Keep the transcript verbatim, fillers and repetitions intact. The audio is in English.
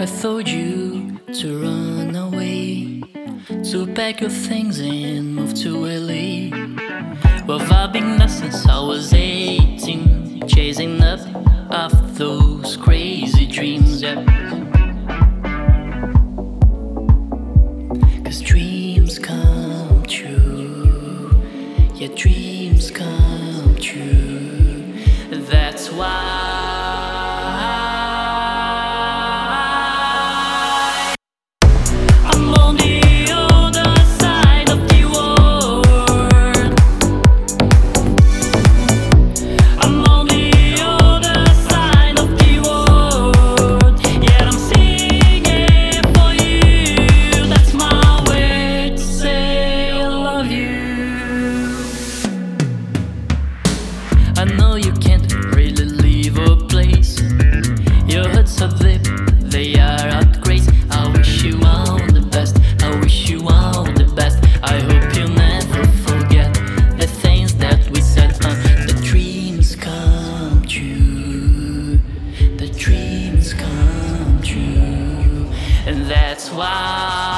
I told you to run away, to pack your things and move to L A. Well, I've been there since I was eighteen, chasing up after those crazy dreams, yeah. Cause dreams come true, yeah, dreams come true. That's why I know you can't really leave a place. Your hurts are deep, they are out grace. I wish you all the best, I wish you all the best. I hope you never forget the things that we said. uh, The dreams come true, the dreams come true. And that's why